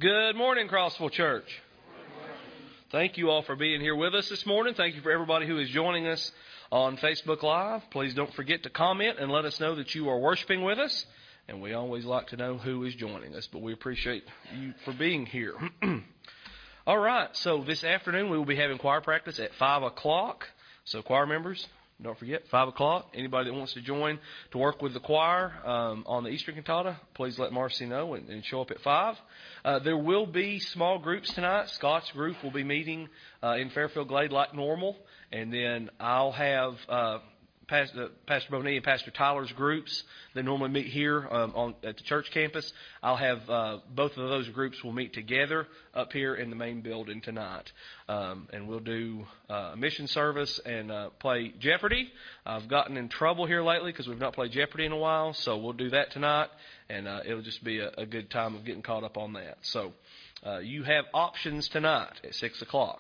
Good morning, Crossville Church. Thank you all for being here with us this morning. Thank you for everybody who is joining us on Facebook Live. Please don't forget to comment and let us know that you are worshiping with us. And we always like to know who is joining us, but we appreciate you for being here. All right, so this afternoon we will be having choir practice at 5 o'clock. So choir members, don't forget, 5 o'clock. Anybody that wants to join to work with the choir on the Easter cantata, please let Marcy know and show up at 5. There will be small groups tonight. Scott's group will be meeting in Fairfield Glade like normal. And then I'll have Pastor Bonnie and Pastor Tyler's groups that normally meet here at the church campus. I'll have both of those groups will meet together up here in the main building tonight. And we'll do a mission service and play Jeopardy. I've gotten in trouble here lately because we've not played Jeopardy in a while, so we'll do that tonight. And it'll just be a good time of getting caught up on that. So you have options tonight at 6 o'clock.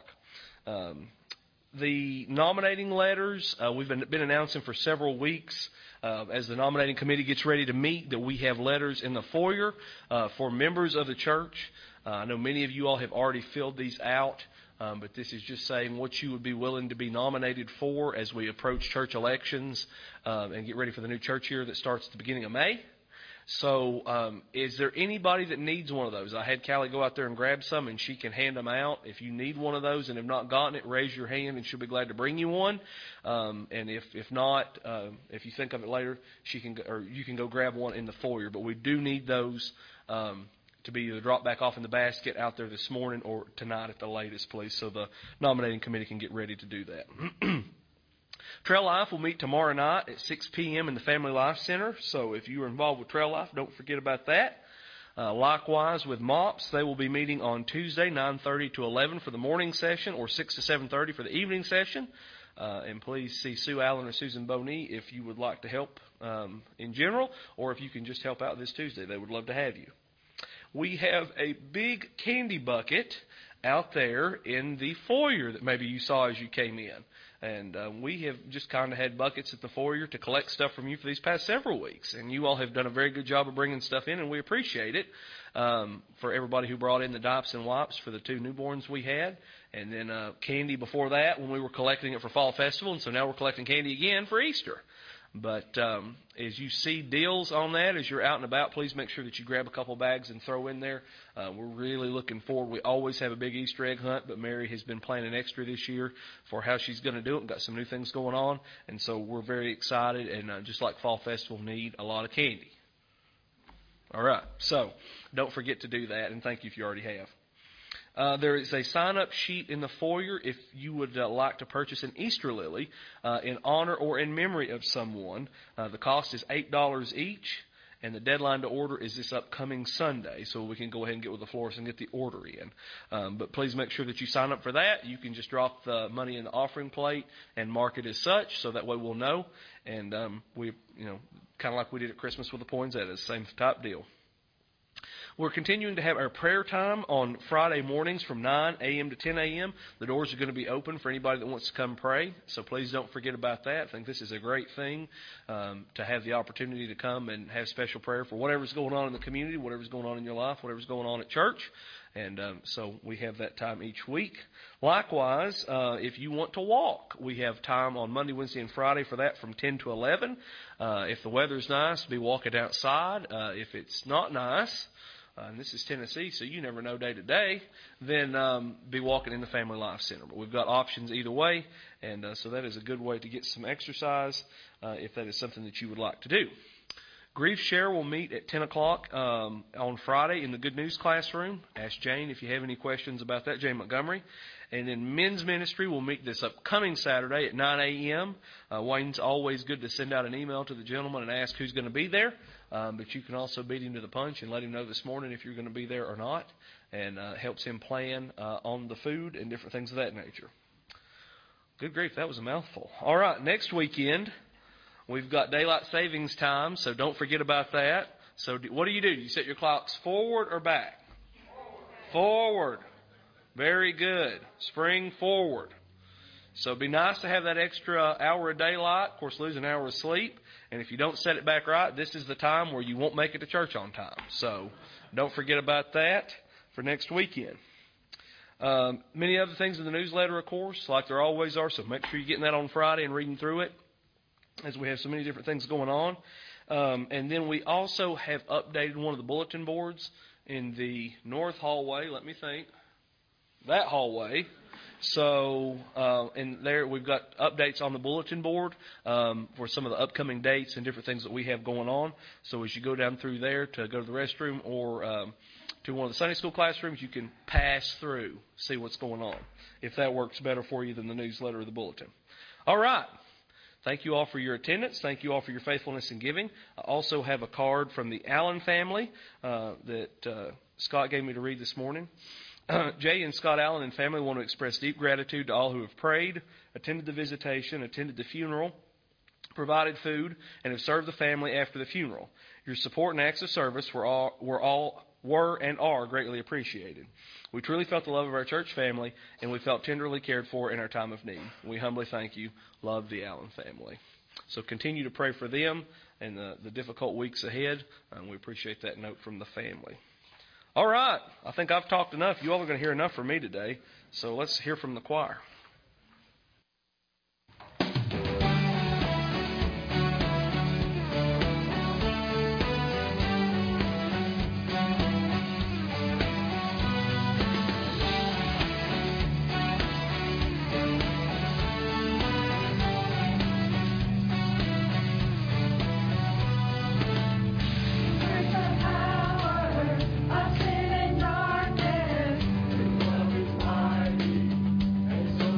The nominating letters, we've been announcing for several weeks as the nominating committee gets ready to meet that we have letters in the foyer for members of the church. I know many of you all have already filled these out, but this is just saying what you would be willing to be nominated for as we approach church elections and get ready for the new church year that starts at the beginning of May. So is there anybody that needs one of those? I had Callie go out there and grab some, and she can hand them out. If you need one of those and have not gotten it, raise your hand, and she'll be glad to bring you one. And if not, if you think of it later, you can go grab one in the foyer. But we do need those to be either dropped back off in the basket out there this morning or tonight at the latest, please, so the nominating committee can get ready to do that. Trail Life will meet tomorrow night at 6 p.m. in the Family Life Center. So if you are involved with Trail Life, don't forget about that. Likewise with MOPS, they will be meeting on Tuesday, 9:30 to 11 for the morning session, or 6 to 7:30 for the evening session. And please see Sue Allen or Susan Boney if you would like to help in general, or if you can just help out this Tuesday. They would love to have you. We have a big candy bucket out there in the foyer that maybe you saw as you came in. And we have just kind of had buckets at the foyer to collect stuff from you for these past several weeks. And you all have done a very good job of bringing stuff in, and we appreciate it. For everybody who brought in the diapers and wipes for the 2 newborns we had. And then candy before that when we were collecting it for Fall Festival. And so now we're collecting candy again for Easter. But as you see deals on that, as you're out and about, please make sure that you grab a couple bags and throw in there. We're really looking forward. We always have a big Easter egg hunt, but Mary has been planning extra this year for how she's going to do it and got some new things going on. And so we're very excited, and just like Fall Festival, need a lot of candy. All right, so don't forget to do that, and thank you if you already have. There is a sign-up sheet in the foyer if you would like to purchase an Easter lily in honor or in memory of someone. The cost is $8 each, and the deadline to order is this upcoming Sunday, so we can go ahead and get with the florist and get the order in. But please make sure that you sign up for that. You can just drop the money in the offering plate and mark it as such, so that way we'll know. And we, kind of like we did at Christmas with the poinsettias, same type deal. We're continuing to have our prayer time on Friday mornings from 9 a.m. to 10 a.m. The doors are going to be open for anybody that wants to come pray, so please don't forget about that. I think this is a great thing to have the opportunity to come and have special prayer for whatever's going on in the community, whatever's going on in your life, whatever's going on at church. And so we have that time each week. Likewise, if you want to walk, we have time on Monday, Wednesday, and Friday for that from 10 to 11. If the weather's nice, be walking outside. If it's not nice, and this is Tennessee, so you never know day to day, then be walking in the Family Life Center. But we've got options either way, and so that is a good way to get some exercise if that is something that you would like to do. Grief Share will meet at 10 o'clock on Friday in the Good News classroom. Ask Jane if you have any questions about that, Jane Montgomery. And then Men's Ministry will meet this upcoming Saturday at 9 a.m. Wayne's always good to send out an email to the gentleman and ask who's going to be there. But you can also beat him to the punch and let him know this morning if you're going to be there or not. And helps him plan on the food and different things of that nature. Good grief, that was a mouthful. All right, next weekend, we've got daylight savings time, so don't forget about that. So what do? You set your clocks forward or back? Forward. Very good. Spring forward. So it'd be nice to have that extra hour of daylight. Of course, lose an hour of sleep. And if you don't set it back right, this is the time where you won't make it to church on time. So don't forget about that. for next weekend. Many other things in the newsletter, of course, like there always are, so make sure you're getting that on Friday and reading through it, as we have so many different things going on. And then we also have updated one of the bulletin boards in the north hallway. Let me think. That hallway. So, and there we've got updates on the bulletin board for some of the upcoming dates and different things that we have going on. So as you go down through there to go to the restroom or to one of the Sunday school classrooms, you can pass through, see what's going on, if that works better for you than the newsletter or the bulletin. All right. Thank you all for your attendance. Thank you all for your faithfulness in giving. I also have a card from the Allen family that Scott gave me to read this morning. Jay and Scott Allen and family want to express deep gratitude to all who have prayed, attended the visitation, attended the funeral, provided food, and have served the family after the funeral. Your support and acts of service were and are greatly appreciated. We truly felt the love of our church family, and we felt tenderly cared for in our time of need. We humbly thank you. Love, the Allen family. So continue to pray for them and the difficult weeks ahead. We appreciate that note from the family. All right. I think I've talked enough. You all are going to hear enough from me today. So let's hear from the choir. So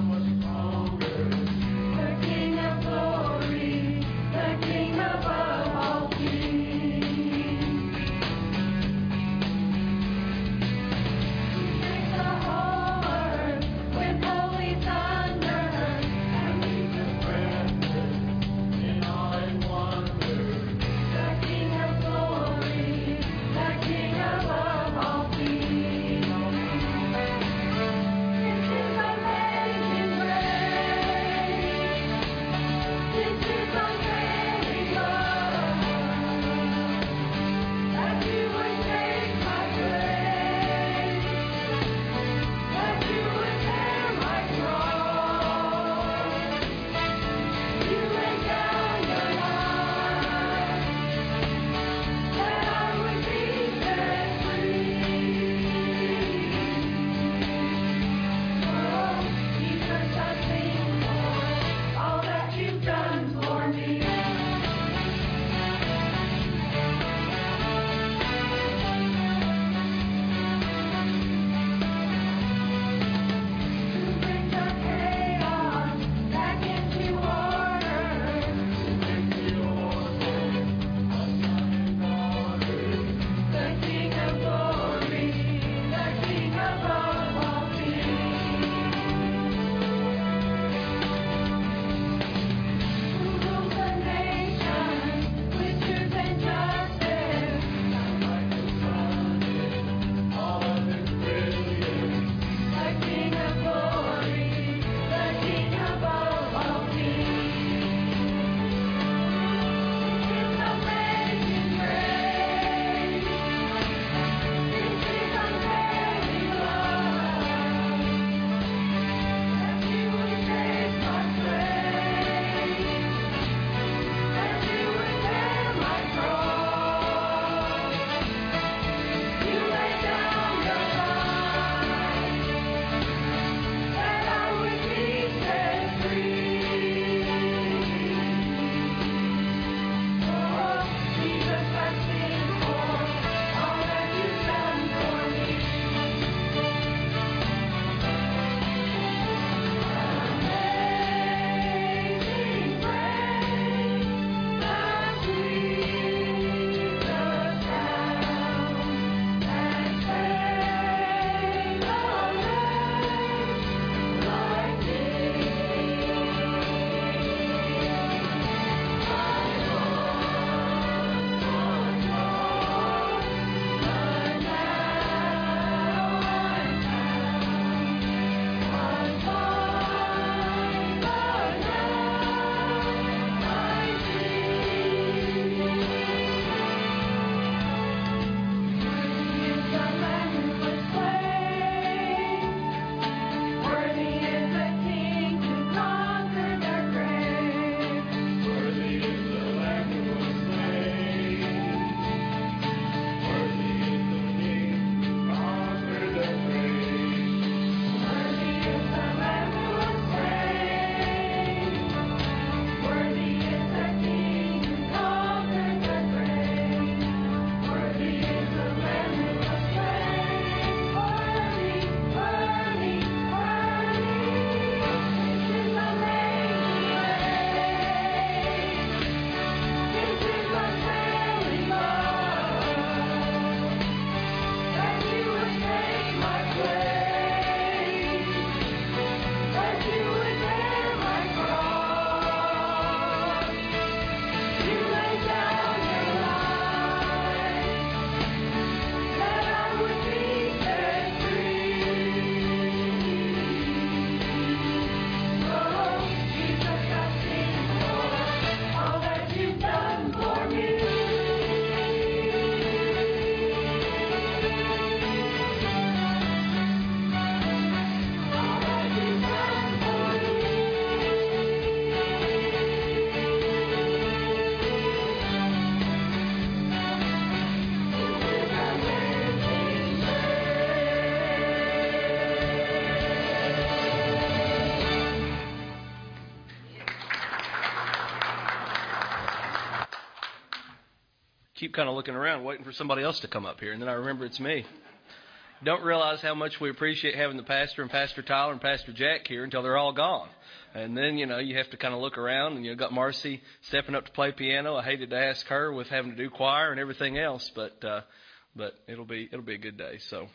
keep kind of looking around, waiting for somebody else to come up here, and then I remember it's me. Don't realize how much we appreciate having the pastor and Pastor Tyler and Pastor Jack here until they're all gone. And then, you have to kind of look around, and got Marcy stepping up to play piano. I hated to ask her with having to do choir and everything else, but it'll be a good day. So.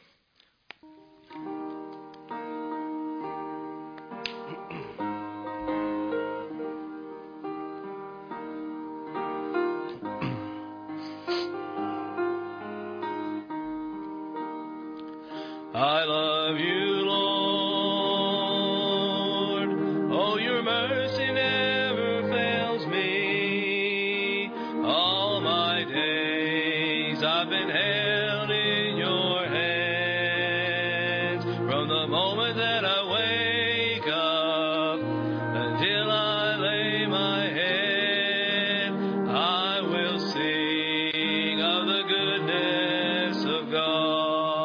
I love you, Lord. Oh, your mercy never fails me. All my days I've been held in your hands. From the moment that I wake up until I lay my head, I will sing of the goodness of God.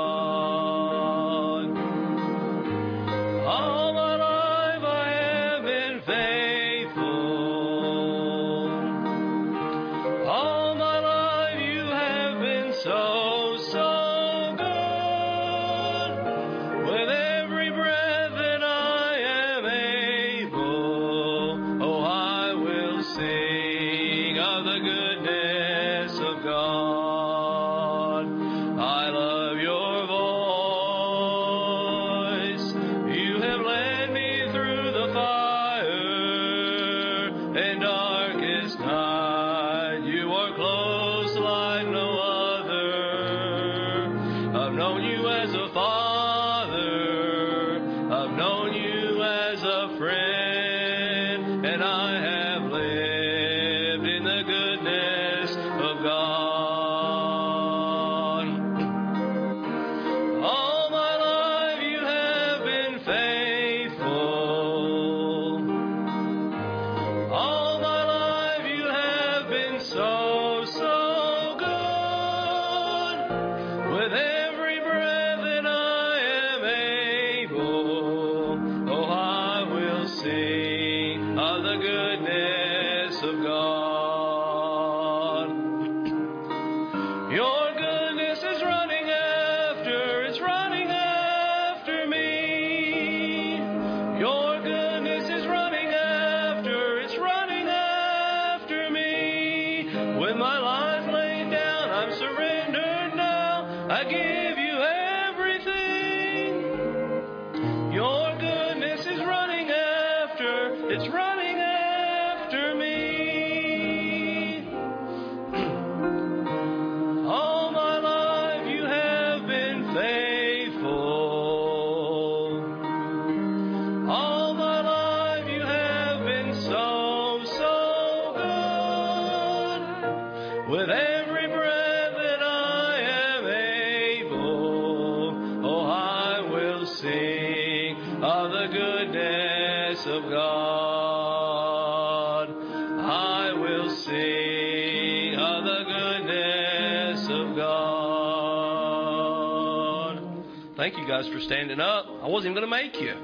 Thank you guys for standing up. I wasn't even going to make you.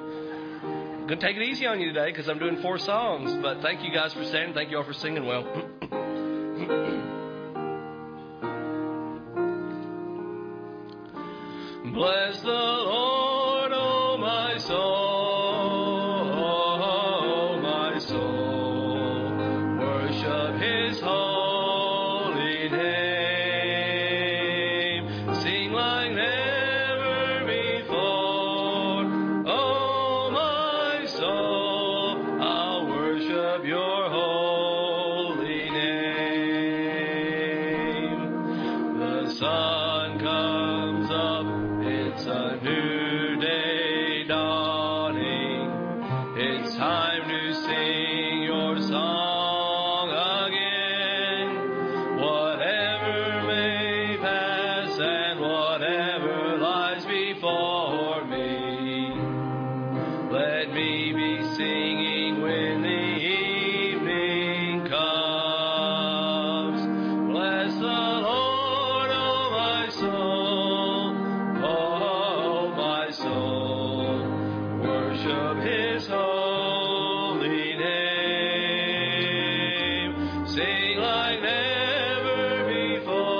I'm going to take it easy on you today because I'm doing 4 songs. But thank you guys for standing. Thank you all for singing well. Bless the Lord, oh my soul, my soul. Worship His holy name. Sing like never before. Oh my soul, I'll worship Your holy name. The sun comes up. It's a new day dawning. It's time to sing Your song again. Whatever may pass and whatever lies before me, let me be singing when the evening comes. Bless the Lord, oh my soul. Worship His holy name. Sing like never before.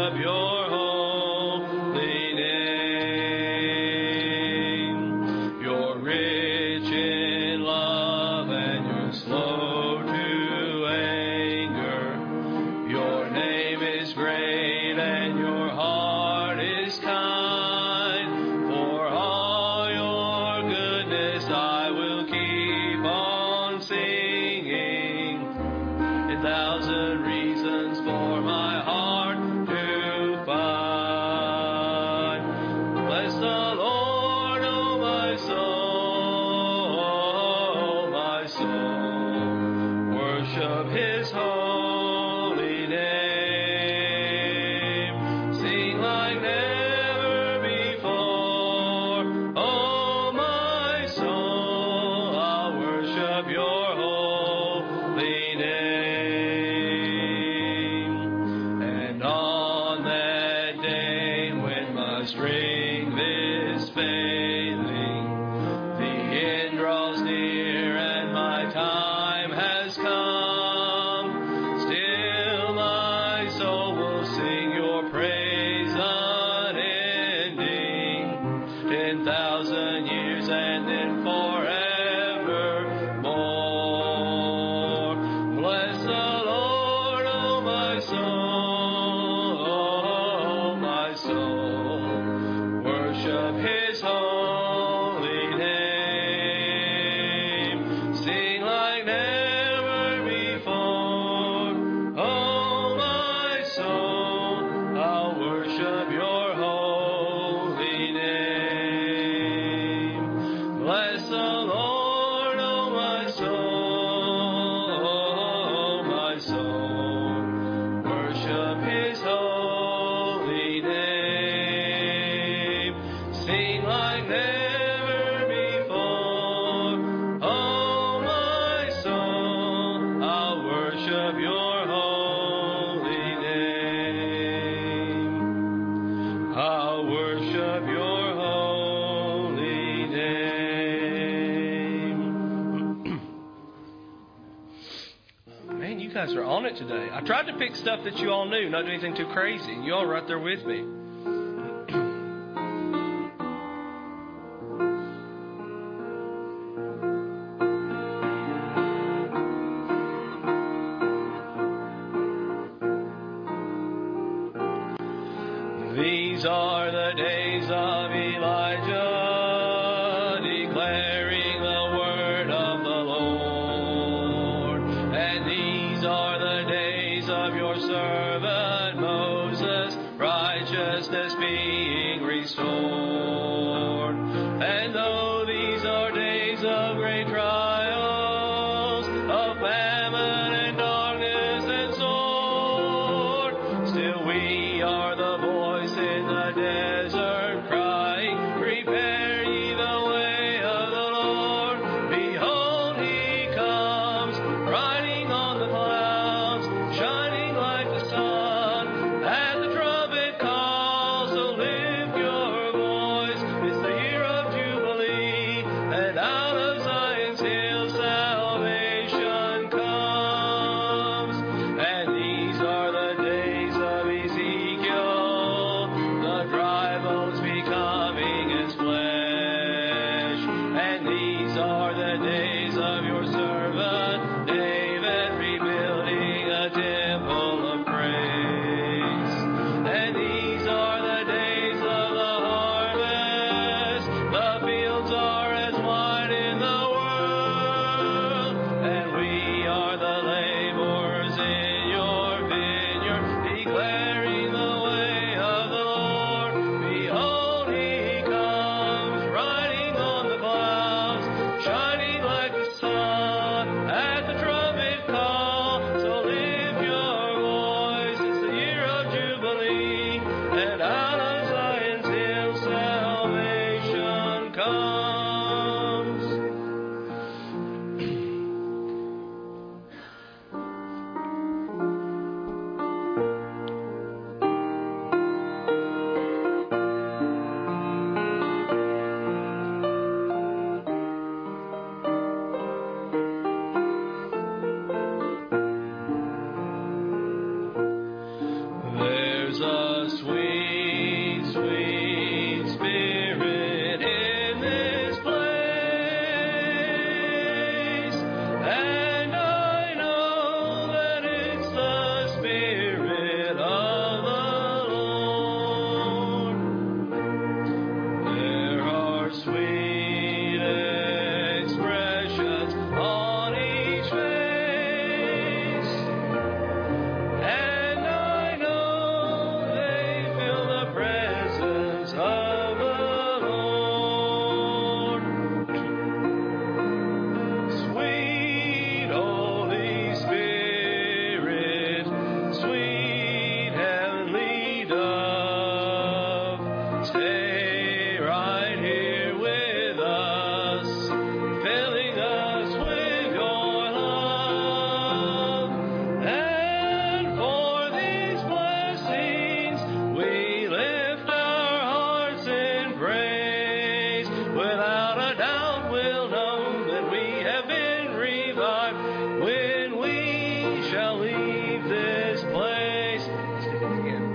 worship your holy name. You're rich in love and you're slow to anger. Your name is great and your heart is kind. For all your goodness I will keep on singing. A thousand reasons for my heart to find. Bless the Lord, oh my soul, my soul. Worship his holy name. Sing like never before. Oh my soul, I'll worship your holy name. And on that day when my strength is failing, the end draws near and my time has come. Still my soul will sing your praise unending. 10,000 years and then forevermore. Bless the Lord, oh my soul, worship his holy name. Sing like never before. Oh my soul, I'll worship your holy name. Bless the Lord, oh my soul, worship his holy name. Sing like never before. Oh my soul, I'll worship your holy name. I'll worship your holy name. Man, you guys are on it today. I tried to pick stuff that you all knew, not do anything too crazy. You all are right there with me. These are the days of Elijah, declaring the word of the Lord. And these are the days of your servant Moses, righteousness being restored. And though these are days of great trials, of famine and darkness and sword, still we are the voice in the desert crying, prepare ye the way of the Lord. Behold, he comes, riding on the clouds, shining like the sun. At the trumpet call, so lift your voice. It's the year of Jubilee, and out of Zion's hill salvation comes. And these are the days of Ezekiel, the dry bones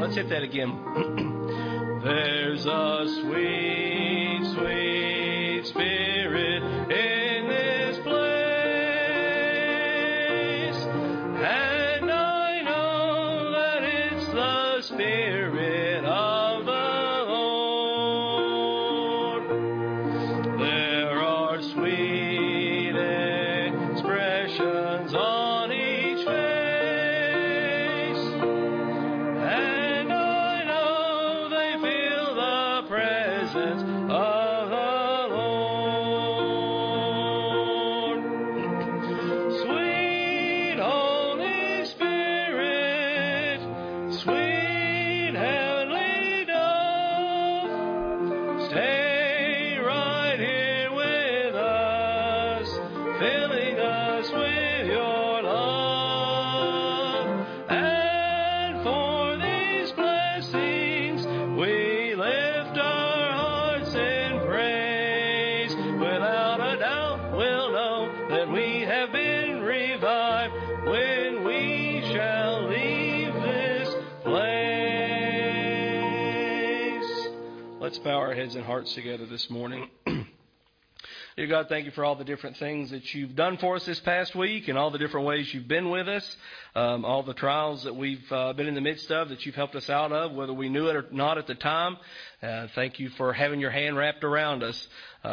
Let's hit that again. There's a sweet, sweet spirit in this place, and I know that it's the Spirit of the Lord. There are sweet expressions on each face, and I know they feel the presence of the Lord. Sweet Holy Spirit, sweet heavenly dove, stay right here with us, filling us with your love. And for these blessings, we lift our hearts in praise. Without a doubt, we'll know that we have been revived when we shall leave this place. Let's bow our heads and hearts together this morning. Dear God, thank you for all the different things that you've done for us this past week and all the different ways you've been with us, all the trials that we've been in the midst of that you've helped us out of, whether we knew it or not at the time. Thank you for having your hand wrapped around us.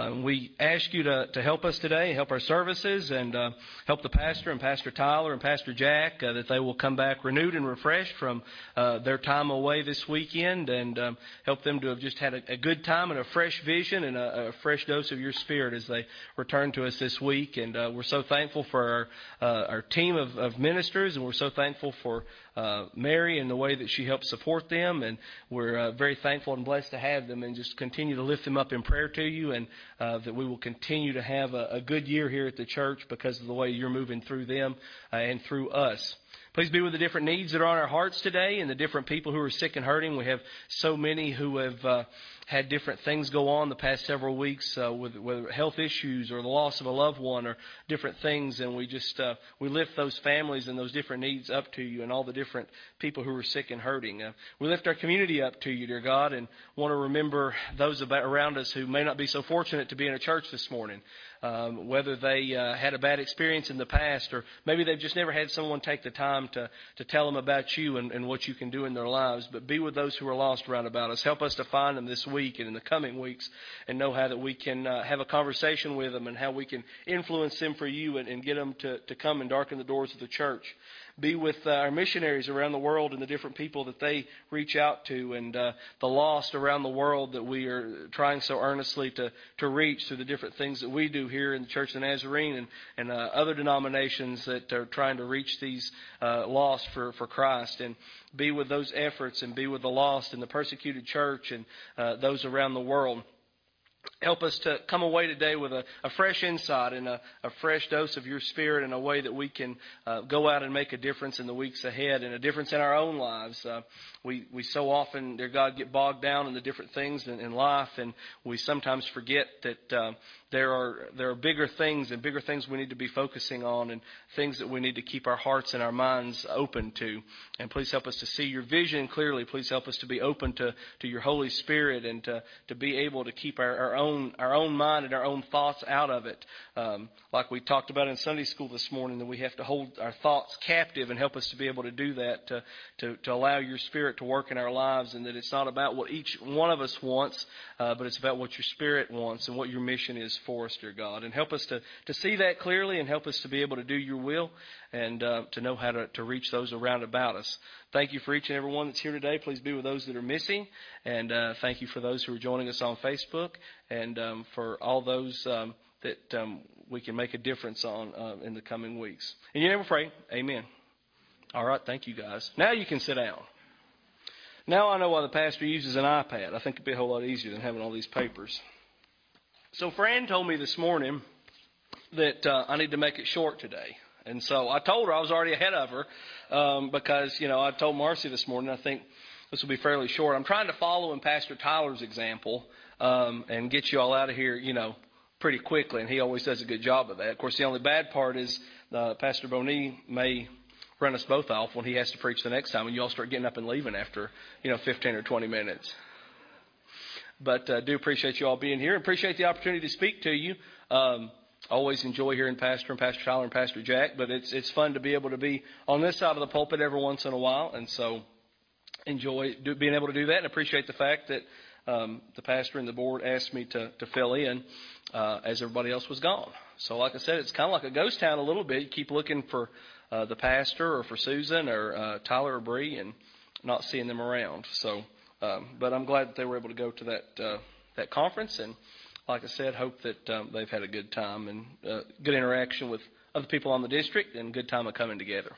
We ask you to help us today, help our services, and help the pastor and Pastor Tyler and Pastor Jack, that they will come back renewed and refreshed from their time away this weekend, and help them to have just had a good time and a fresh vision and a fresh dose of your Spirit as they return to us this week. And we're so thankful for our team of ministers, and we're so thankful for Mary and the way that she helps support them, and we're very thankful and blessed to have them, and just continue to lift them up in prayer to you, and that we will continue to have a good year here at the church because of the way you're moving through them and through us. Please be with the different needs that are on our hearts today and the different people who are sick and hurting. We have so many who have had different things go on the past several weeks with health issues or the loss of a loved one or different things, and we just we lift those families and those different needs up to you and all the different people who are sick and hurting. We lift our community up to you, dear God, and want to remember those around us who may not be so fortunate to be in a church this morning. Whether they had a bad experience in the past, or maybe they've just never had someone take the time to tell them about you and what you can do in their lives. But be with those who are lost around about us. Help us to find them this week and in the coming weeks, and know how that we can have a conversation with them and how we can influence them for you and get them to come and darken the doors of the church. Be with our missionaries around the world and the different people that they reach out to, and the lost around the world that we are trying so earnestly to reach through the different things that we do here in the Church of the Nazarene and other denominations that are trying to reach these lost for Christ. And be with those efforts, and be with the lost and the persecuted church and those around the world. Help us to come away today with a fresh insight and a fresh dose of your Spirit in a way that we can go out and make a difference in the weeks ahead and a difference in our own lives. We so often, dear God, get bogged down in the different things in life, and we sometimes forget that there are bigger things and bigger things we need to be focusing on, and things that we need to keep our hearts and our minds open to. And please help us to see your vision clearly. Please help us to be open to your Holy Spirit, and to be able to keep our own mind and our own thoughts out of it. Like we talked about in Sunday school this morning, that we have to hold our thoughts captive, and help us to be able to do that, to allow your Spirit to work in our lives, and that it's not about what each one of us wants, but it's about what your Spirit wants and what your mission is for us, dear God. And help us to see that clearly, and help us to be able to do your will, and to know how to reach those around about us. Thank you for each and every one that's here today. Please be with those that are missing, and thank you for those who are joining us on Facebook, and for all those that we can make a difference on in the coming weeks. In your name we pray, amen. All right, thank you guys. Now you can sit down. Now I know why the pastor uses an iPad. I think it'd be a whole lot easier than having all these papers. So Fran told me this morning that I need to make it short today. And so I told her I was already ahead of her because, I told Marcy this morning, I think this will be fairly short. I'm trying to follow in Pastor Tyler's example and get you all out of here, pretty quickly. And he always does a good job of that. Of course, the only bad part is Pastor Bonnie may run us both off when he has to preach the next time, and you all start getting up and leaving after 15 or 20 minutes. But do appreciate you all being here. Appreciate the opportunity to speak to you. Always enjoy hearing Pastor Tyler and Pastor Jack, but it's fun to be able to be on this side of the pulpit every once in a while, and so enjoy being able to do that, and appreciate the fact that the pastor and the board asked me to fill in as everybody else was gone. So like I said, it's kind of like a ghost town a little bit. You keep looking for the pastor or for Susan or Tyler or Bree and not seeing them around. So, but I'm glad that they were able to go to that conference, and like I said, hope that they've had a good time and good interaction with other people on the district and good time of coming together.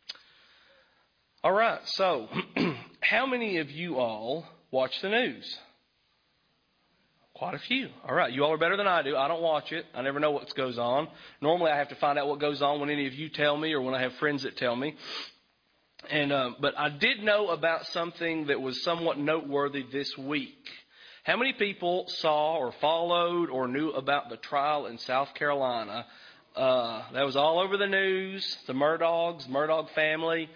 All right, so how many of you all watch the news? Quite a few. All right, you all are better than I do. I don't watch it. I never know what goes on. Normally I have to find out what goes on when any of you tell me or when I have friends that tell me. And but I did know about something that was somewhat noteworthy this week. How many people saw or followed or knew about the trial in South Carolina? That was all over the news, the Murdaugh family.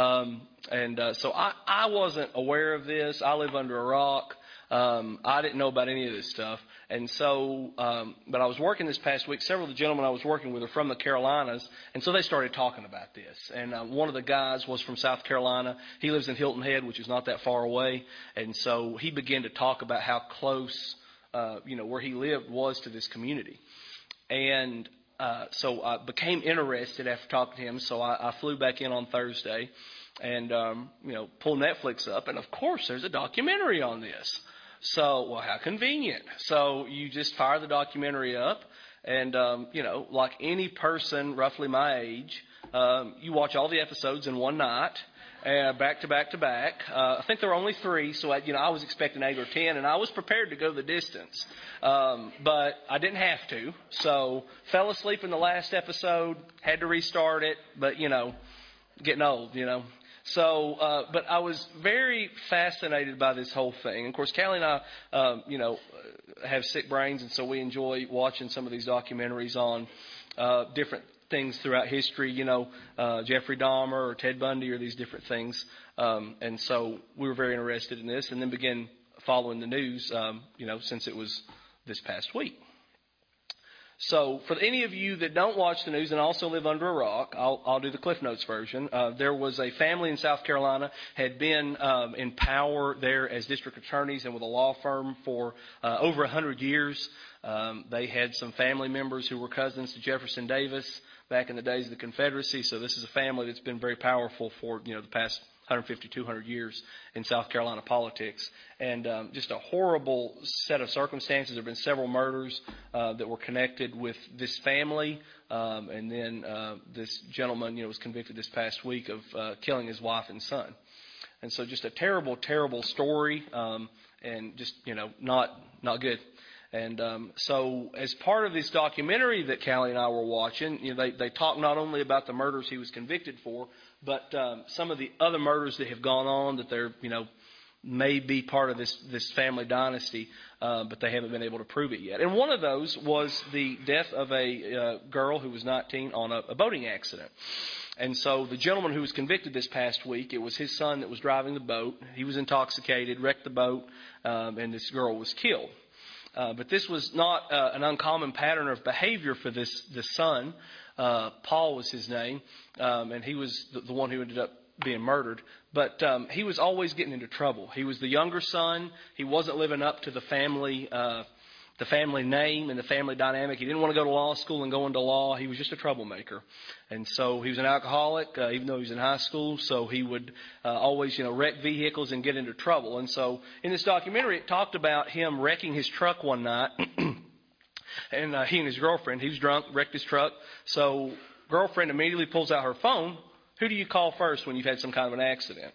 So I wasn't aware of this. I live under a rock. I didn't know about any of this stuff. And so, but I was working this past week. Several of the gentlemen I was working with are from the Carolinas. And so they started talking about this. And one of the guys was from South Carolina. He lives in Hilton Head, which is not that far away. And so he began to talk about how close, where he lived was to this community. And so I became interested after talking to him. So I flew back in on Thursday and, pulled Netflix up. And of course, there's a documentary on this. So, well, how convenient. So you just fire the documentary up and, like any person roughly my age, you watch all the episodes in one night, back to back to back. I think there were only 3, so I was expecting 8 or 10, and I was prepared to go the distance. But I didn't have to. So fell asleep in the last episode, had to restart it, but, getting old, So, but I was very fascinated by this whole thing. And of course, Callie and I, have sick brains, and so we enjoy watching some of these documentaries on different things throughout history, Jeffrey Dahmer or Ted Bundy or these different things. And so we were very interested in this and then began following the news, since it was this past week. So for any of you that don't watch the news and also live under a rock, I'll do the Cliff Notes version. There was a family in South Carolina, had been in power there as district attorneys and with a law firm for over 100 years. They had some family members who were cousins to Jefferson Davis back in the days of the Confederacy. So this is a family that's been very powerful for the past 150, 200 years in South Carolina politics. And just a horrible set of circumstances. There have been several murders that were connected with this family. And then this gentleman, was convicted this past week of killing his wife and son. And so just a terrible, terrible story and just, not good. And so as part of this documentary that Callie and I were watching, they talk not only about the murders he was convicted for, but some of the other murders that have gone on that they're, may be part of this family dynasty, but they haven't been able to prove it yet. And one of those was the death of a girl who was 19 on a boating accident. And so the gentleman who was convicted this past week, it was his son that was driving the boat. He was intoxicated, wrecked the boat, and this girl was killed. But this was not an uncommon pattern of behavior for this son. Paul was his name, and he was the one who ended up being murdered. But he was always getting into trouble. He was the younger son. He wasn't living up to the family name and the family dynamic. He didn't want to go to law school and go into law. He was just a troublemaker. And so he was an alcoholic, even though he was in high school. So he would always, wreck vehicles and get into trouble. And so in this documentary, it talked about him wrecking his truck one night. And he and his girlfriend, he was drunk, wrecked his truck. So girlfriend immediately pulls out her phone. Who do you call first when you've had some kind of an accident?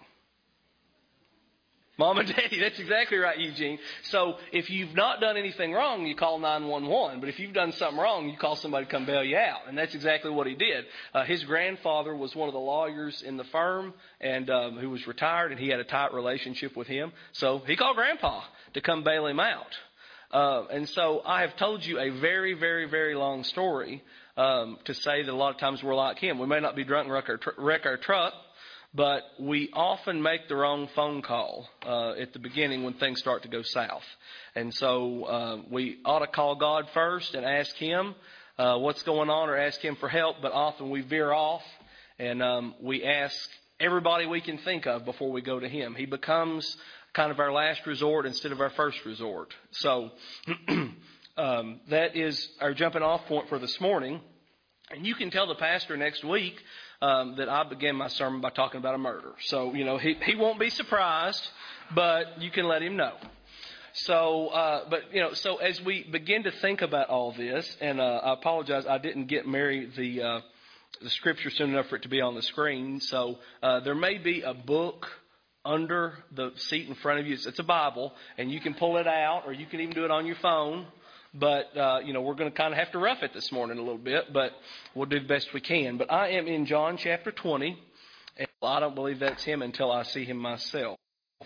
Mom and Daddy. That's exactly right, Eugene. So if you've not done anything wrong, you call 911. But if you've done something wrong, you call somebody to come bail you out. And that's exactly what he did. His grandfather was one of the lawyers in the firm and who was retired, and he had a tight relationship with him. So he called Grandpa to come bail him out. And so I have told you a very, very, very long story to say that a lot of times we're like him. We may not be drunk and wreck our truck, but we often make the wrong phone call at the beginning when things start to go south. And so we ought to call God first and ask Him what's going on, or ask Him for help. But often we veer off and we ask everybody we can think of before we go to Him. He becomes kind of our last resort instead of our first resort. So that is our jumping off point for this morning. And you can tell the pastor next week that I began my sermon by talking about a murder. So, he won't be surprised, but you can let him know. So, so as we begin to think about all this, and I apologize, I didn't get Mary the scripture soon enough for it to be on the screen. So there may be a book under the seat in front of you. It's a Bible, and you can pull it out, or you can even do it on your phone. But, we're going to kind of have to rough it this morning a little bit, but we'll do the best we can. But I am in John chapter 20, and I don't believe that's him until I see him myself.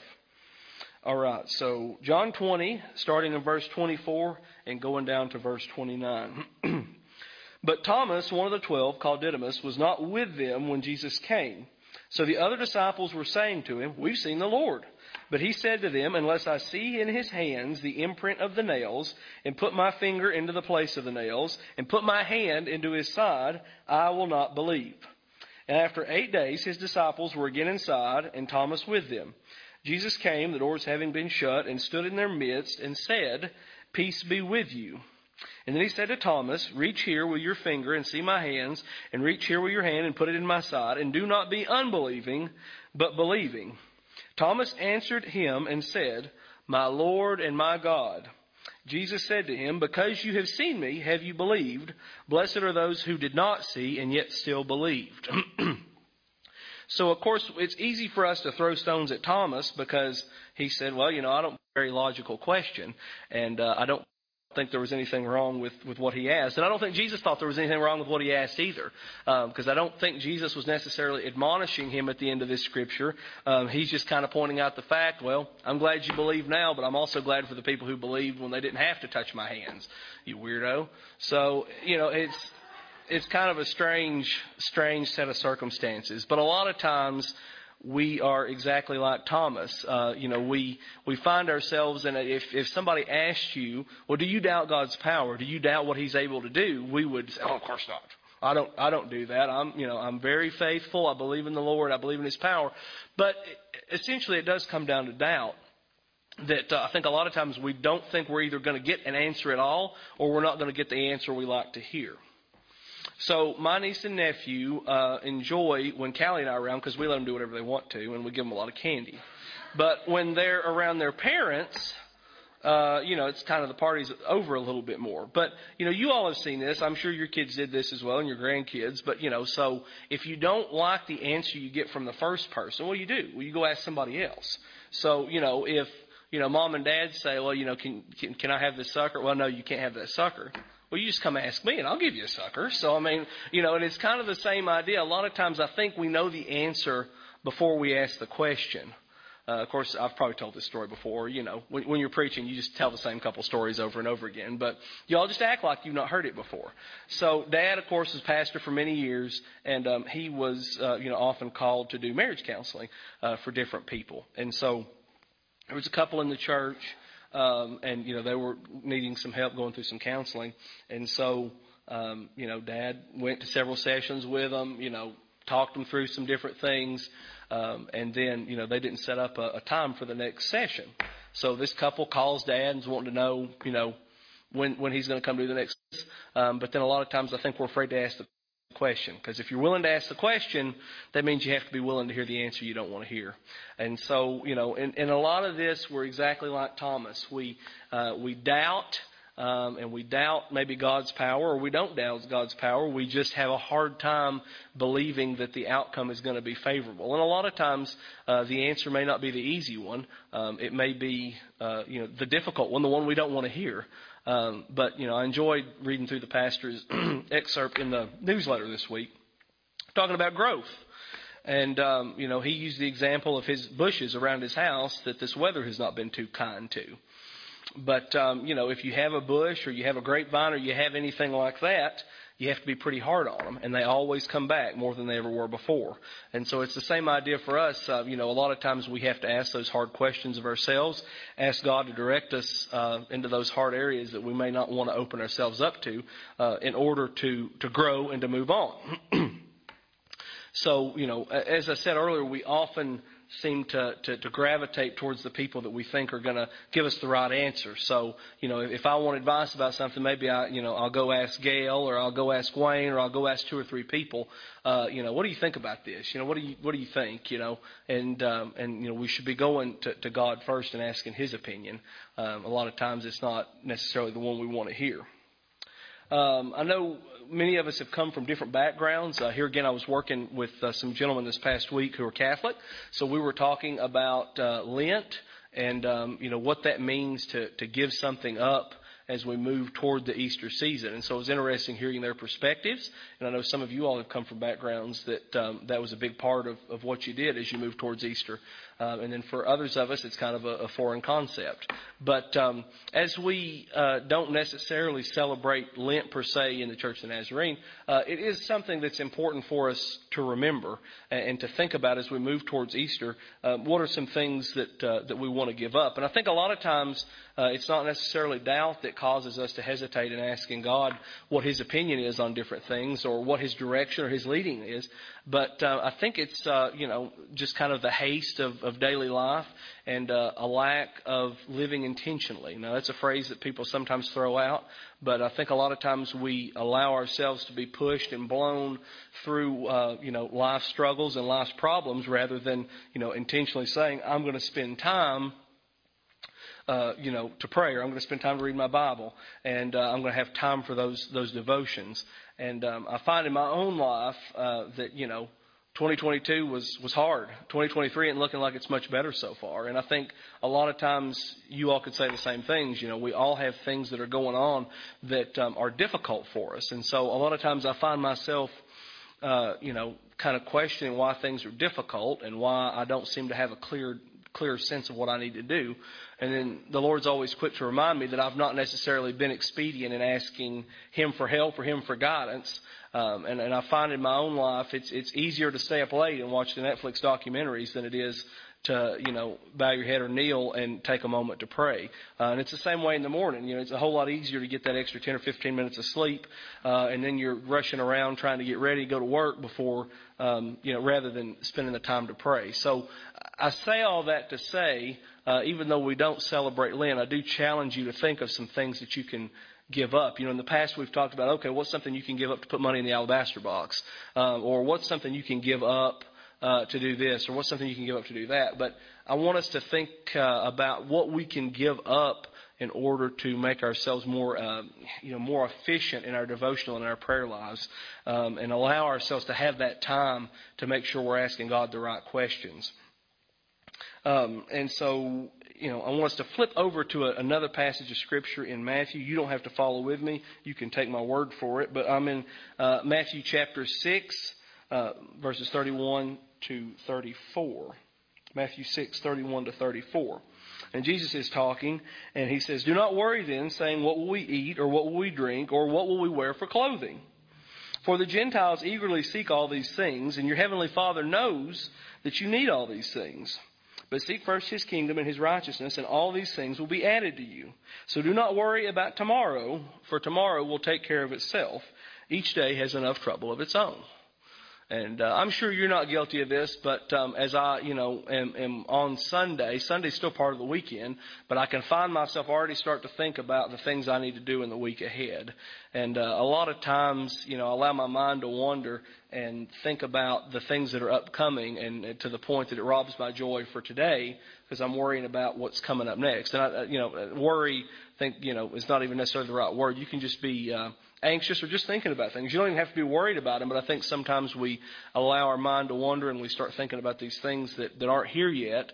All right, so John 20, starting in verse 24 and going down to verse 29. But Thomas, one of the 12, called Didymus, was not with them when Jesus came. So the other disciples were saying to him, "We've seen the Lord." But he said to them, "Unless I see in his hands the imprint of the nails, and put my finger into the place of the nails, and put my hand into his side, I will not believe." And after 8 days his disciples were again inside, and Thomas with them. Jesus came, the doors having been shut, and stood in their midst, and said, "Peace be with you." And then he said to Thomas, "Reach here with your finger and see my hands, and reach here with your hand and put it in my side, and do not be unbelieving, but believing." Thomas answered him and said, "My Lord and my God." Jesus said to him, "Because you have seen me, have you believed? Blessed are those who did not see and yet still believed." So, of course, it's easy for us to throw stones at Thomas because he said, "Well, I don't have a very logical question, and I don't think there was anything wrong with what he asked." And I don't think Jesus thought there was anything wrong with what he asked either, because I don't think Jesus was necessarily admonishing him at the end of this scripture. He's just kind of pointing out the fact, well, I'm glad you believe now, but I'm also glad for the people who believed when they didn't have to touch my hands, you weirdo. So, it's kind of a strange set of circumstances. But a lot of times we are exactly like Thomas. We find ourselves in if somebody asked you, "Well, do you doubt God's power? Do you doubt what He's able to do?" We would say, "Oh, of course not. I don't do that. I'm very faithful. I believe in the Lord. I believe in His power." But essentially, it does come down to doubt. That I think a lot of times we don't think we're either going to get an answer at all, or we're not going to get the answer we like to hear. So my niece and nephew enjoy when Callie and I are around, because we let them do whatever they want to, and we give them a lot of candy. But when they're around their parents, it's kind of the party's over a little bit more. But, you all have seen this. I'm sure your kids did this as well, and your grandkids. But, so if you don't like the answer you get from the first person, what do? Well, you go ask somebody else. So, if, mom and dad say, "Well, can I have this sucker?" "Well, no, you can't have that sucker." "Well, you just come ask me and I'll give you a sucker." So, and it's kind of the same idea. A lot of times I think we know the answer before we ask the question. Of course, I've probably told this story before. When you're preaching, you just tell the same couple stories over and over again. But y'all just act like you've not heard it before. So Dad, of course, was pastor for many years, and he was, often called to do marriage counseling for different people. And so there was a couple in the church. And they were needing some help going through some counseling. And so, Dad went to several sessions with them, talked them through some different things. And then, they didn't set up a time for the next session. So this couple calls Dad and is wanting to know, when he's going to come do the next. But then a lot of times I think we're afraid to ask the question, because if you're willing to ask the question, that means you have to be willing to hear the answer you don't want to hear. And so, in a lot of this, we're exactly like Thomas. We doubt, and we doubt maybe God's power, or we don't doubt God's power. We just have a hard time believing that the outcome is going to be favorable. And a lot of times, the answer may not be the easy one. It may be, the difficult one, the one we don't want to hear. But I enjoyed reading through the pastor's excerpt in the newsletter this week, talking about growth. And, he used the example of his bushes around his house that this weather has not been too kind to. But, if you have a bush or you have a grapevine or you have anything like that, you have to be pretty hard on them, and they always come back more than they ever were before. And so it's the same idea for us. A lot of times we have to ask those hard questions of ourselves, ask God to direct us into those hard areas that we may not want to open ourselves up to in order to grow and to move on. So, as I said earlier, we often seem to gravitate towards the people that we think are going to give us the right answer. So, if I want advice about something, maybe I'll go ask Gail, or I'll go ask Wayne, or I'll go ask 2 or 3 people. What do you think about this? What do you think? And we should be going to God first and asking His opinion. A lot of times it's not necessarily the one we want to hear. I know many of us have come from different backgrounds. Here again, I was working with some gentlemen this past week who are Catholic. So we were talking about Lent and, what that means to give something up as we move toward the Easter season. And so it was interesting hearing their perspectives. And I know some of you all have come from backgrounds that that was a big part of what you did as you moved towards Easter. And then for others of us, it's kind of a foreign concept. But as we don't necessarily celebrate Lent per se in the Church of the Nazarene, it is something that's important for us to remember and to think about as we move towards Easter. What are some things that we want to give up? And I think a lot of times it's not necessarily doubt that causes us to hesitate in asking God what His opinion is on different things or what His direction or His leading is. But I think it's, just kind of the haste of daily life and a lack of living intentionally. Now, that's a phrase that people sometimes throw out, but I think a lot of times we allow ourselves to be pushed and blown through, life struggles and life's problems rather than, intentionally saying, I'm going to spend time to pray, or I'm going to spend time to read my Bible, and I'm going to have time for those devotions. And I find in my own life that 2022 was hard. 2023 ain't looking like it's much better so far. And I think a lot of times you all could say the same things. We all have things that are going on that are difficult for us. And so a lot of times I find myself kind of questioning why things are difficult and why I don't seem to have a clear sense of what I need to do. And then the Lord's always quick to remind me that I've not necessarily been expedient in asking Him for help or Him for guidance. And I find in my own life it's easier to stay up late and watch the Netflix documentaries than it is to, bow your head or kneel and take a moment to pray. And it's the same way in the morning. It's a whole lot easier to get that extra 10 or 15 minutes of sleep, and then you're rushing around trying to get ready to go to work before, rather than spending the time to pray. So I say all that to say, even though we don't celebrate Lent, I do challenge you to think of some things that you can give up. In the past we've talked about, okay, what's something you can give up to put money in the alabaster box? Or what's something you can give up to do this, or what's something you can give up to do that. But I want us to think about what we can give up in order to make ourselves more, more efficient in our devotional and our prayer lives, and allow ourselves to have that time to make sure we're asking God the right questions. And so, I want us to flip over to another passage of Scripture in Matthew. You don't have to follow with me. You can take my word for it. But I'm in Matthew chapter 6, verses 31 to 34. Matthew 6, 31 to 34. And Jesus is talking, and He says, "Do not worry then, saying, what will we eat, or what will we drink, or what will we wear for clothing? For the Gentiles eagerly seek all these things, and your heavenly Father knows that you need all these things. But seek first His kingdom and His righteousness, and all these things will be added to you. So do not worry about tomorrow, for tomorrow will take care of itself. Each day has enough trouble of its own." And I'm sure you're not guilty of this, but as I, am on Sunday's still part of the weekend, but I can find myself already start to think about the things I need to do in the week ahead. And a lot of times, I allow my mind to wander and think about the things that are upcoming, and to the point that it robs my joy for today because I'm worrying about what's coming up next. And worry, is not even necessarily the right word. You can just be anxious or just thinking about things. You don't even have to be worried about them, but I think sometimes we allow our mind to wander and we start thinking about these things that aren't here yet.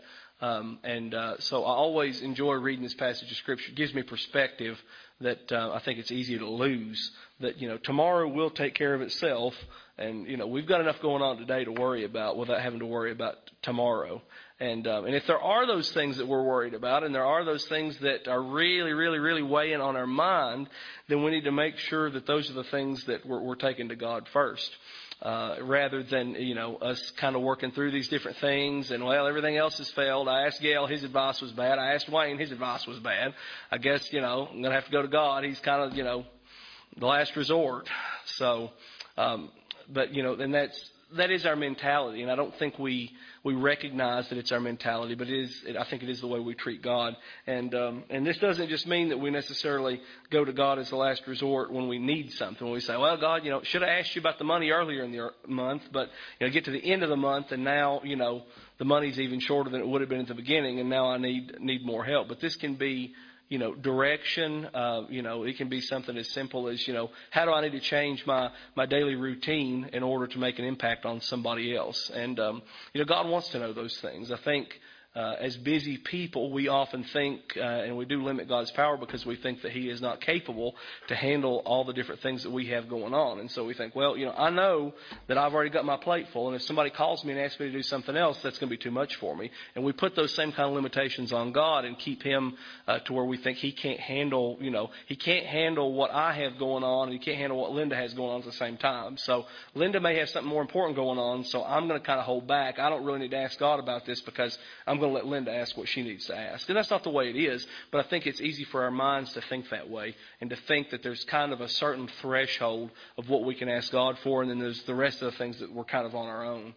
So I always enjoy reading this passage of Scripture. It gives me perspective that I think it's easy to lose, that, tomorrow will take care of itself. And, we've got enough going on today to worry about without having to worry about tomorrow. And if there are those things that we're worried about, and there are those things that are really, really, really weighing on our mind, then we need to make sure that those are the things that we're taking to God first. Rather than, us kind of working through these different things and, well, everything else has failed. I asked Gail, his advice was bad. I asked Wayne, his advice was bad. I guess, I'm going to have to go to God. He's kind of, the last resort. So, but, and that is our mentality. And I don't think we recognize that it's our mentality, but I think it is the way we treat God. And this doesn't just mean that we necessarily go to God as the last resort when we need something. When we say, well, God, should have asked you about the money earlier in the month, but, get to the end of the month and now, the money's even shorter than it would have been at the beginning, and now I need more help. But this can be, direction. It can be something as simple as, how do I need to change my daily routine in order to make an impact on somebody else? And, God wants to know those things. I think, as busy people, we often think, and we do limit God's power because we think that He is not capable to handle all the different things that we have going on. And so we think, well, I know that I've already got my plate full, and if somebody calls me and asks me to do something else, that's going to be too much for me. And we put those same kind of limitations on God and keep Him to where we think He can't handle, He can't handle what I have going on, and He can't handle what Linda has going on at the same time. So Linda may have something more important going on, so I'm going to kind of hold back. I don't really need to ask God about this because I'm going to let Linda ask what she needs to ask. And that's not the way it is, but I think it's easy for our minds to think that way and to think that there's kind of a certain threshold of what we can ask God for, and then there's the rest of the things that we're kind of on our own.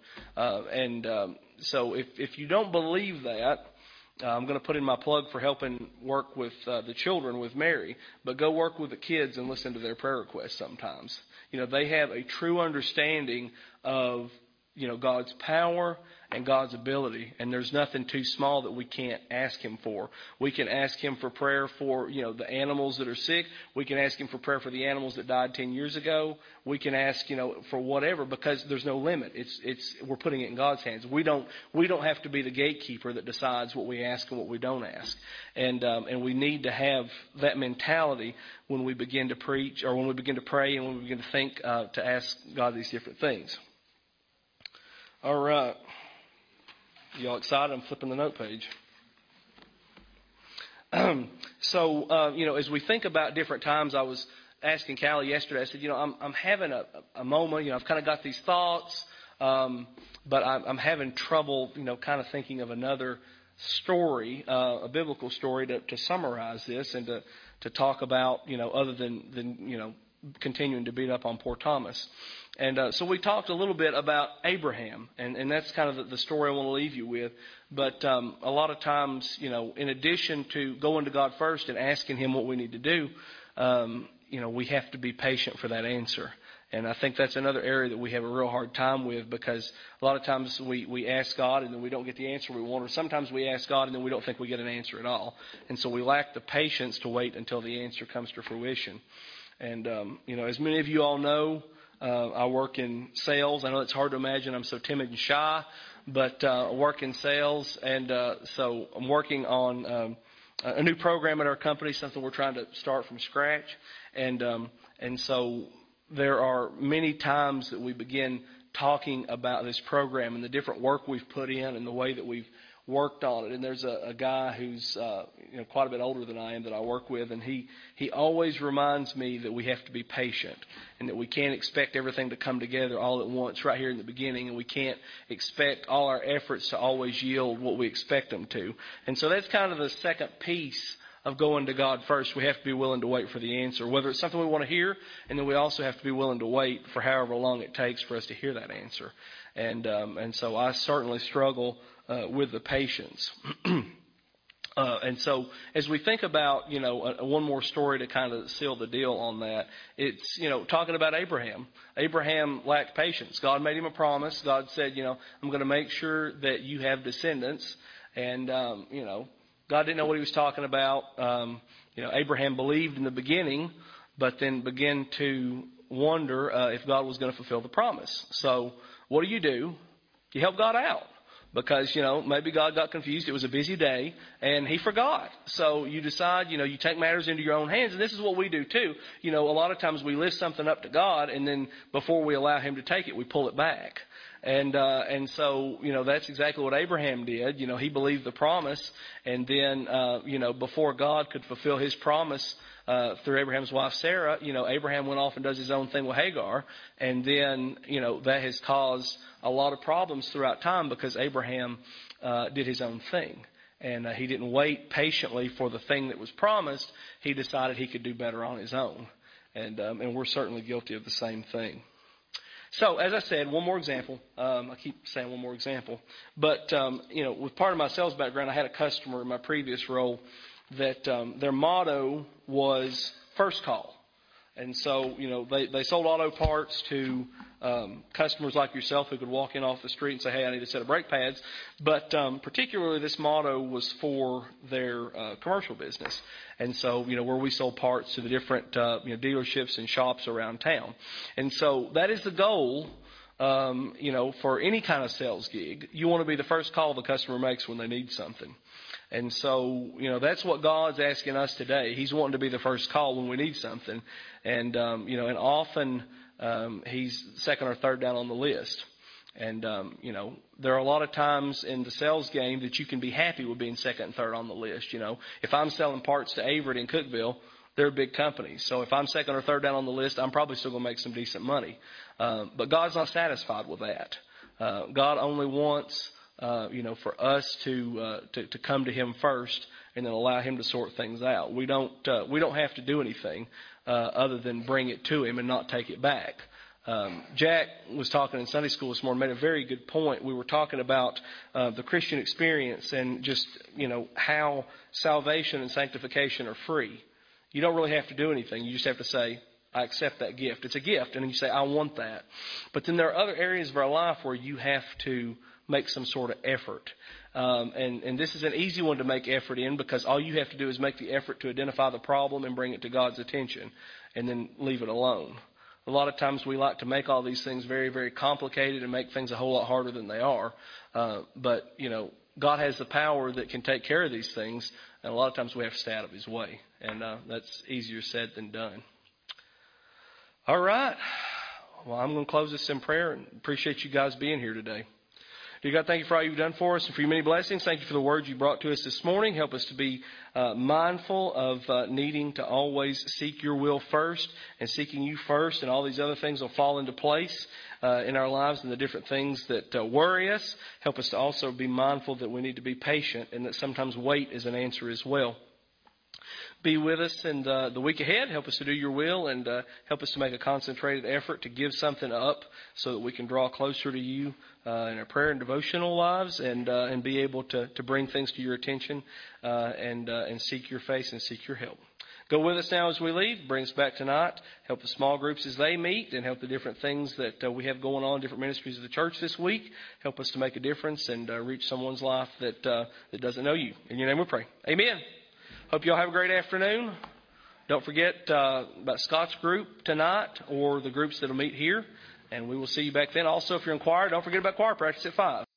So if you don't believe that, I'm going to put in my plug for helping work with the children with Mary, but go work with the kids and listen to their prayer requests sometimes. They have a true understanding of God's power and God's ability, and there's nothing too small that we can't ask Him for. We can ask Him for prayer for, the animals that are sick. We can ask Him for prayer for the animals that died 10 years ago. We can ask, for whatever, because there's no limit. We're putting it in God's hands. We don't have to be the gatekeeper that decides what we ask and what we don't ask. And we need to have that mentality when we begin to preach, or when we begin to pray, and when we begin to think to ask God these different things. All right. Y'all excited? I'm flipping the note page. So, as we think about different times, I was asking Callie yesterday, I said, I'm having a moment, I've kind of got these thoughts, but I'm having trouble, kind of thinking of another story, a biblical story to summarize this and to talk about, other than continuing to beat up on poor Thomas. And so we talked a little bit about Abraham, and that's kind of the story I want to leave you with. But a lot of times, in addition to going to God first and asking Him what we need to do, we have to be patient for that answer. And I think that's another area that we have a real hard time with, because a lot of times we ask God and then we don't get the answer we want, or sometimes we ask God and then we don't think we get an answer at all. And so we lack the patience to wait until the answer comes to fruition. And, as many of you all know, I work in sales. I know it's hard to imagine I'm so timid and shy, but I work in sales, and so I'm working on a new program at our company, something we're trying to start from scratch. And so there are many times that we begin talking about this program and the different work we've put in and the way that we've worked on it. And there's a guy who's quite a bit older than I am that I work with, and he always reminds me that we have to be patient and that we can't expect everything to come together all at once right here in the beginning, and we can't expect all our efforts to always yield what we expect them to. And so that's kind of the second piece of going to God first. We have to be willing to wait for the answer, whether it's something we want to hear, and then we also have to be willing to wait for however long it takes for us to hear that answer. And so I certainly struggle with the patience. And so as we think about, one more story to kind of seal the deal on that, it's, talking about Abraham. Abraham lacked patience. God made him a promise. God said, I'm going to make sure that you have descendants. And, God didn't know what He was talking about. Abraham believed in the beginning, but then began to wonder if God was going to fulfill the promise. So what do? You help God out. Because, maybe God got confused. It was a busy day and He forgot. So you decide, you take matters into your own hands. And this is what we do too. A lot of times we lift something up to God, and then before we allow Him to take it, we pull it back. And so, that's exactly what Abraham did. He believed the promise, and then, before God could fulfill his promise through Abraham's wife Sarah, Abraham went off and does his own thing with Hagar, and then, that has caused a lot of problems throughout time because Abraham did his own thing. And he didn't wait patiently for the thing that was promised. He decided he could do better on his own. And we're certainly guilty of the same thing. So, as I said, one more example. I keep saying one more example. But, with part of my sales background, I had a customer in my previous role that their motto was first call. And so, they sold auto parts to customers like yourself who could walk in off the street and say, hey, I need a set of brake pads. But particularly this motto was for their commercial business. And so, where we sold parts to the different, dealerships and shops around town. And so that is the goal, for any kind of sales gig. You want to be the first call the customer makes when they need something. And so, that's what God's asking us today. He's wanting to be the first call when we need something. And, and often he's second or third down on the list. And, there are a lot of times in the sales game that you can be happy with being second and third on the list. If I'm selling parts to Averett in Cookeville, they're big companies. So if I'm second or third down on the list, I'm probably still going to make some decent money. But God's not satisfied with that. God only wants for us to come to Him first and then allow Him to sort things out. We don't have to do anything other than bring it to Him and not take it back. Jack was talking in Sunday school this morning, made a very good point. We were talking about the Christian experience and just, how salvation and sanctification are free. You don't really have to do anything. You just have to say, I accept that gift. It's a gift. And you say, I want that. But then there are other areas of our life where you have to make some sort of effort. And this is an easy one to make effort in because all you have to do is make the effort to identify the problem and bring it to God's attention and then leave it alone. A lot of times we like to make all these things very, very complicated and make things a whole lot harder than they are. But God has the power that can take care of these things. And a lot of times we have to stay out of His way. And that's easier said than done. All right. Well, I'm going to close this in prayer and appreciate you guys being here today. Dear God, thank you for all you've done for us and for your many blessings. Thank you for the words you brought to us this morning. Help us to be mindful of needing to always seek your will first and seeking you first, and all these other things will fall into place in our lives and the different things that worry us. Help us to also be mindful that we need to be patient and that sometimes wait is an answer as well. Be with us in the week ahead. Help us to do your will and help us to make a concentrated effort to give something up so that we can draw closer to you in our prayer and devotional lives and be able to bring things to your attention and seek your face and seek your help. Go with us now as we leave. Bring us back tonight. Help the small groups as they meet and help the different things that we have going on, different ministries of the church this week. Help us to make a difference and reach someone's life that doesn't know you. In your name we pray. Amen. Hope you all have a great afternoon. Don't forget about Scott's group tonight or the groups that will meet here. And we will see you back then. Also, if you're in choir, don't forget about choir practice at 5.